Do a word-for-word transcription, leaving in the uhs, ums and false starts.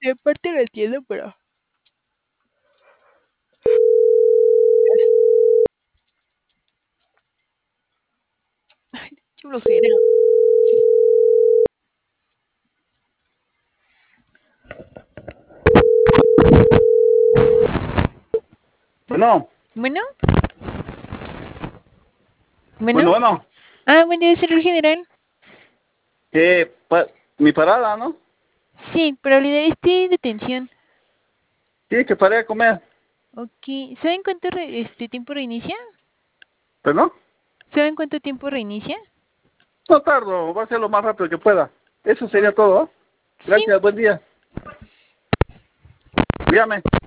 De parte lo entiendo, pero... Qué flojera. Bueno, Bueno, bueno, bueno. bueno, Ah, buen día, señor general. que pa- mi parada, ¿no? Sí, probabilidad este detención. Sí, que paré a comer. Ok. ¿Saben cuánto re- este tiempo reinicia? Pero no, ¿Saben cuánto tiempo reinicia? no tardo, va a ser lo más rápido que pueda. Eso Oh, sería todo, ¿eh? sí. Gracias, buen día. Dígame.